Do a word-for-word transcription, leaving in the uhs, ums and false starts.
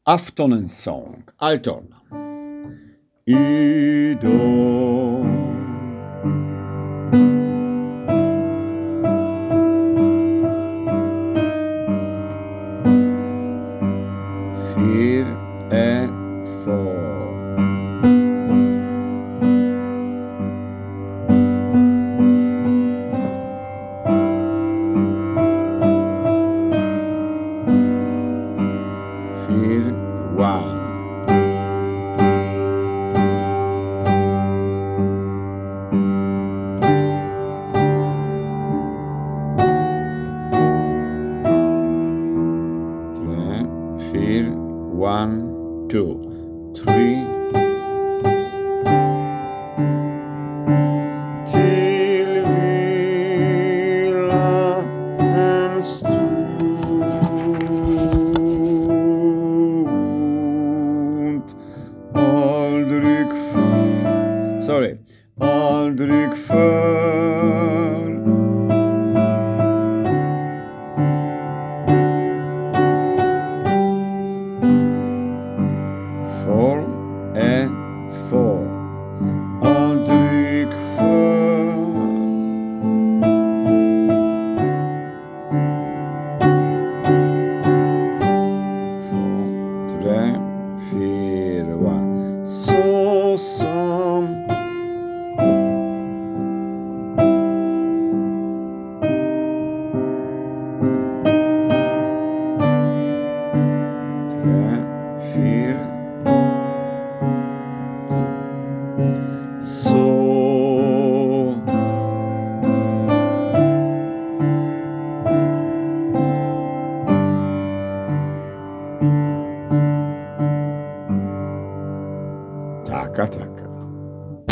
Aftonsong, Altorna. Ido Fyr et for Fyr one Fyr, one, two, three. Till vila en stund. Aldrig f- Sorry. Aldrig förr. Four and four. Aldrig förr. Två, tre, fyra. Så som tre, fyra. Så Tackar, tackar.